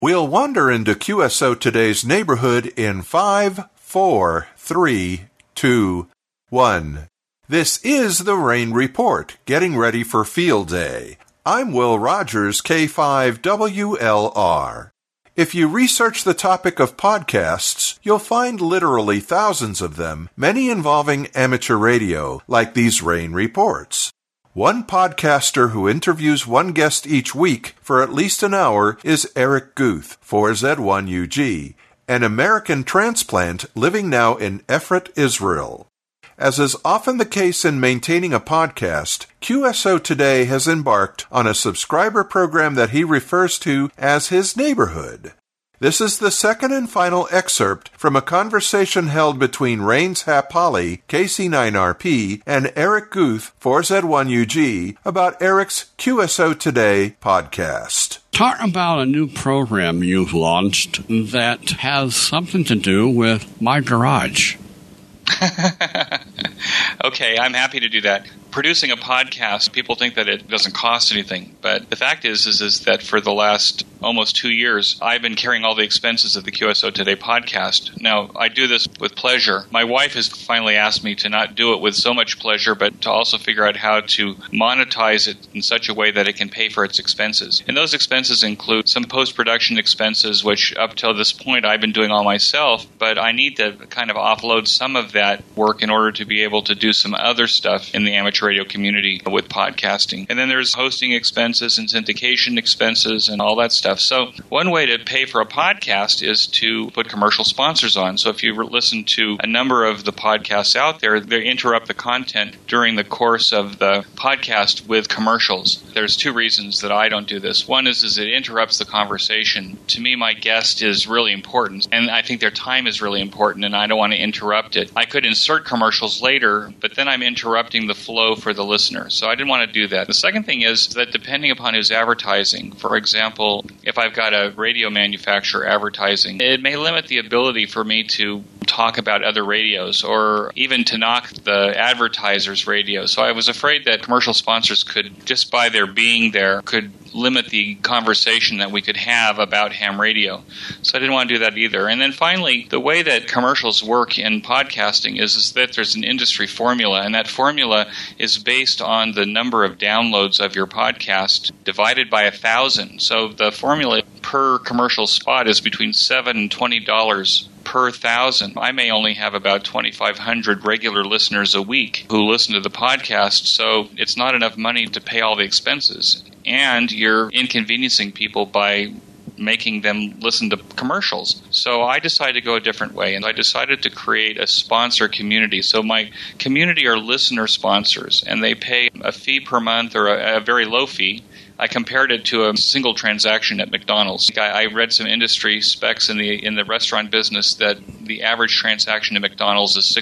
We'll wander into QSO Today's neighborhood in 5, 4, 3, 2, 1. This is the Rain Report, getting ready for Field Day. I'm Will Rogers, K5WLR. If you research the topic of podcasts, you'll find literally thousands of them, many involving amateur radio, like these Rain Reports. One podcaster who interviews one guest each week for at least an hour is Eric Guth, 4Z1UG, an American transplant living now in Efrat, Israel. As is often the case in maintaining a podcast, QSO Today has embarked on a subscriber program that he refers to as his neighborhood. This is the second and final excerpt from a conversation held between Rains Hapali, KC9RP, and Eric Guth, 4Z1UG, about Eric's QSO Today podcast. Talk about a new program you've launched that has something to do with my garage. Okay, I'm happy to do that. Producing a podcast, people think that it doesn't cost anything, but the fact is that for the last almost 2 years, I've been carrying all the expenses of the QSO Today podcast. Now, I do this with pleasure. My wife has finally asked me to not do it with so much pleasure, but to also figure out how to monetize it in such a way that it can pay for its expenses. And those expenses include some post-production expenses, which up till this point I've been doing all myself, but I need to kind of offload some of that work in order to be able to do some other stuff in the amateur radio community with podcasting. And then there's hosting expenses and syndication expenses and all that stuff. So one way to pay for a podcast is to put commercial sponsors on. So if you listen to a number of the podcasts out there, they interrupt the content during the course of the podcast with commercials. There's two reasons that I don't do this. One is it interrupts the conversation. To me, my guest is really important, and I think their time is really important, and I don't want to interrupt it. I could insert commercials later, but then I'm interrupting the flow for the listener. So I didn't want to do that. The second thing is that depending upon who's advertising, for example, if I've got a radio manufacturer advertising, it may limit the ability for me to talk about other radios or even to knock the advertiser's radio. So I was afraid that commercial sponsors could, just by their being there, could limit the conversation that we could have about ham radio. So I didn't want to do that either. And then finally, the way that commercials work in podcasting is that there's an industry formula, and that formula is based on the number of downloads of your podcast divided by 1,000. So the formula per commercial spot is between $7 and $20 per 1,000. I may only have about 2,500 regular listeners a week who listen to the podcast, so it's not enough money to pay all the expenses. And you're inconveniencing people by making them listen to commercials. So I decided to go a different way, and I decided to create a sponsor community. So my community are listener sponsors, and they pay a fee per month or a very low fee. I compared it to a single transaction at McDonald's. I read some industry specs in the restaurant business that the average transaction at McDonald's is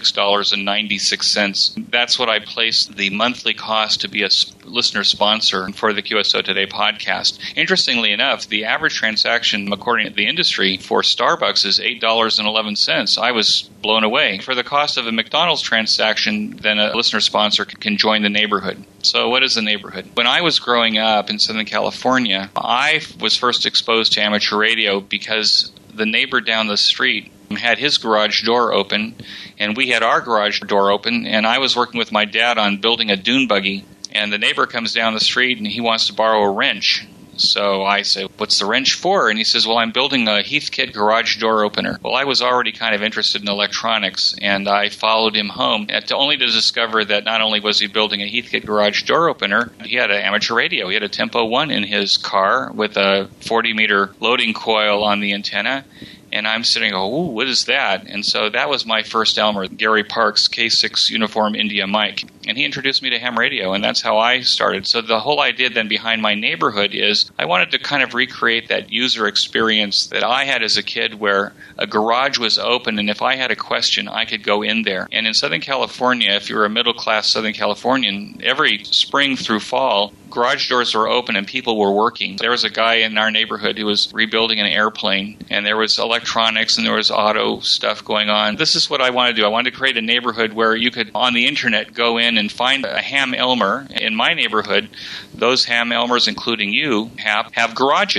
$6.96. That's what I placed the monthly cost to be a listener sponsor for the QSO Today podcast. Interestingly enough, the average transaction, according to the industry, for Starbucks is $8.11. I was blown away. For the cost of a McDonald's transaction, then a listener sponsor can join the neighborhood. So what is the neighborhood? When I was growing up in Southern California, I was first exposed to amateur radio because the neighbor down the street had his garage door open, and we had our garage door open, and I was working with my dad on building a dune buggy, and the neighbor comes down the street, and he wants to borrow a wrench. So I say, what's the wrench for? And he says, well, I'm building a Heathkit garage door opener. Well, I was already kind of interested in electronics, and I followed him home, only to discover that not only was he building a Heathkit garage door opener, he had an amateur radio. He had a Tempo 1 in his car with a 40-meter loading coil on the antenna. And I'm sitting and go, ooh, what is that? And so that was my first Elmer, Gary Parks K6 Uniform India mic. And he introduced me to ham radio, and that's how I started. So the whole idea then behind my neighborhood is I wanted to kind of recreate that user experience that I had as a kid where a garage was open, and if I had a question, I could go in there. And in Southern California, if you're a middle-class Southern Californian, every spring through fall, garage doors were open and people were working. There was a guy in our neighborhood who was rebuilding an airplane, and there was electronics and there was auto stuff going on. This is what I want to do. I wanted to create a neighborhood where you could, on the internet, go in and find a ham Elmer. In my neighborhood, those ham Elmers, including you, have garages.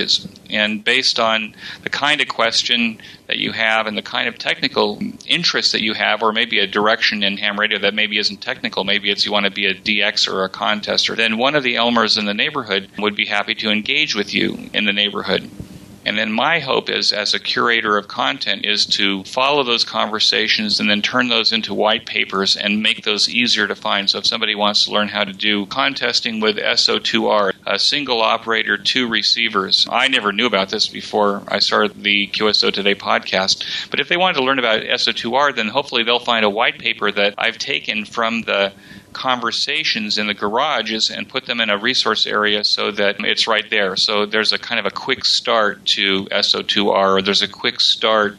And based on the kind of question that you have and the kind of technical interest that you have, or maybe a direction in ham radio that maybe isn't technical, maybe it's you want to be a DX or a contester, then one of the Elmers in the neighborhood would be happy to engage with you in the neighborhood. And then my hope is, as a curator of content, is to follow those conversations and then turn those into white papers and make those easier to find. So if somebody wants to learn how to do contesting with SO2R, a single operator, 2 receivers. I never knew about this before I started the QSO Today podcast. But if they wanted to learn about SO2R, then hopefully they'll find a white paper that I've taken from the conversations in the garages and put them in a resource area so that it's right there. So there's a kind of a quick start to SO2R, or there's a quick start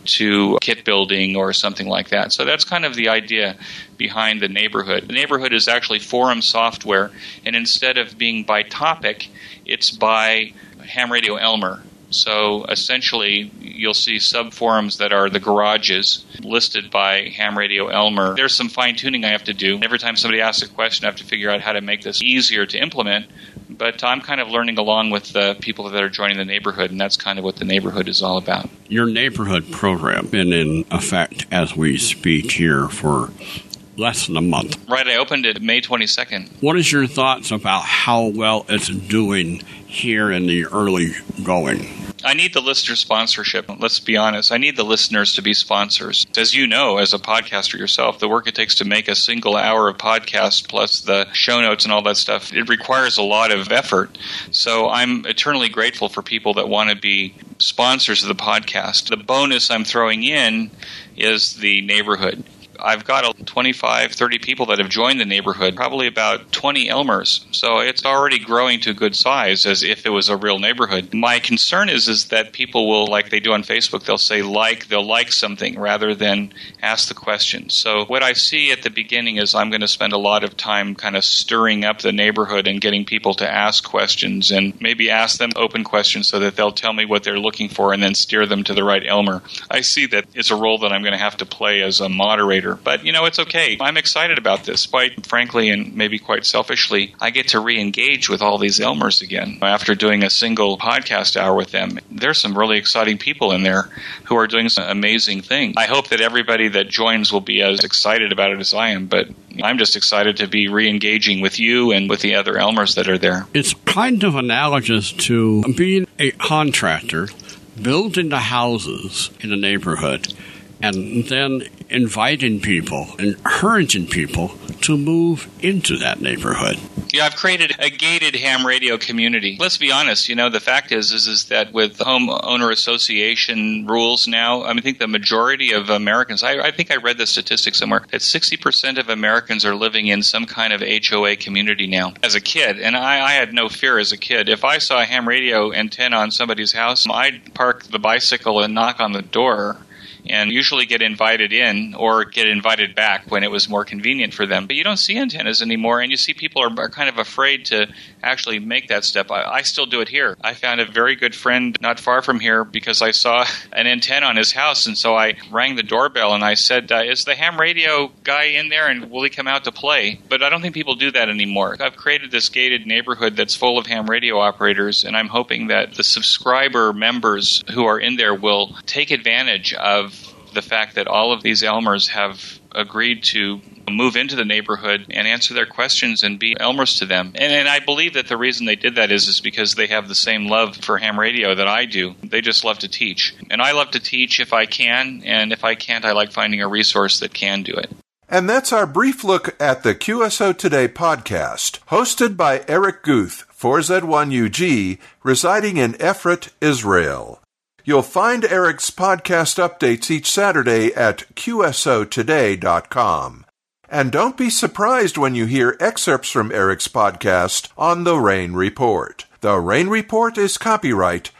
to kit building or something like that. So that's kind of the idea behind the neighborhood. The neighborhood is actually forum software, and instead of being by topic, it's by Ham Radio Elmer. So essentially, you'll see sub-forums that are the garages listed by Ham Radio Elmer. There's some fine-tuning I have to do. Every time somebody asks a question, I have to figure out how to make this easier to implement. But I'm kind of learning along with the people that are joining the neighborhood, and that's kind of what the neighborhood is all about. Your neighborhood program been in effect as we speak here for less than a month. Right, I opened it May 22nd. What is your thoughts about how well it's doing here in the early going? I need the listener sponsorship. Let's be honest. I need the listeners to be sponsors. As you know, as a podcaster yourself, the work it takes to make a single hour of podcast plus the show notes and all that stuff, it requires a lot of effort. So I'm eternally grateful for people that want to be sponsors of the podcast. The bonus I'm throwing in is the neighborhood. I've got 25, 30 people that have joined the neighborhood, probably about 20 Elmers. So it's already growing to a good size as if it was a real neighborhood. My concern is that people will, like they do on Facebook, they'll like something rather than ask the question. So what I see at the beginning is I'm going to spend a lot of time kind of stirring up the neighborhood and getting people to ask questions and maybe ask them open questions so that they'll tell me what they're looking for and then steer them to the right Elmer. I see that it's a role that I'm going to have to play as a moderator. But, it's okay. I'm excited about this. Quite frankly, and maybe quite selfishly, I get to re-engage with all these Elmers again after doing a single podcast hour with them. There's some really exciting people in there who are doing some amazing things. I hope that everybody that joins will be as excited about it as I am, but I'm just excited to be re-engaging with you and with the other Elmers that are there. It's kind of analogous to being a contractor, building the houses in a neighborhood, and then inviting people, encouraging people to move into that neighborhood. Yeah, I've created a gated ham radio community. Let's be honest, the fact is that with homeowner association rules now, I think the majority of Americans, I think I read the statistic somewhere, that 60% of Americans are living in some kind of HOA community now. As a kid, and I had no fear as a kid. If I saw a ham radio antenna on somebody's house, I'd park the bicycle and knock on the door and usually get invited in or get invited back when it was more convenient for them. But you don't see antennas anymore, and you see people are kind of afraid to actually make that step. I still do it here. I found a very good friend not far from here because I saw an antenna on his house, and so I rang the doorbell and I said, is the ham radio guy in there, and will he come out to play? But I don't think people do that anymore. I've created this gated neighborhood that's full of ham radio operators, and I'm hoping that the subscriber members who are in there will take advantage of the fact that all of these Elmers have agreed to move into the neighborhood and answer their questions and be Elmers to them. And I believe that the reason they did that is because they have the same love for ham radio that I do. They just love to teach. And I love to teach if I can, and if I can't, I like finding a resource that can do it. And that's our brief look at the QSO Today podcast, hosted by Eric Guth, 4Z1UG, residing in Efrat, Israel. You'll find Eric's podcast updates each Saturday at qsotoday.com. And don't be surprised when you hear excerpts from Eric's podcast on The Rain Report. The Rain Report is copyright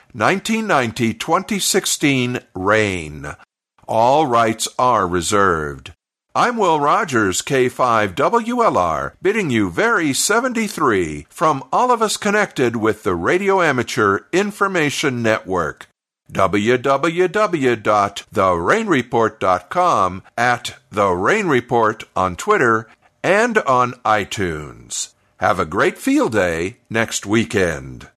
1990-2016 Rain. All rights are reserved. I'm Will Rogers, K5WLR, bidding you very 73 from all of us connected with the Radio Amateur Information Network. www.therainreport.com, at The Rain Report on Twitter and on iTunes. Have a great field day next weekend.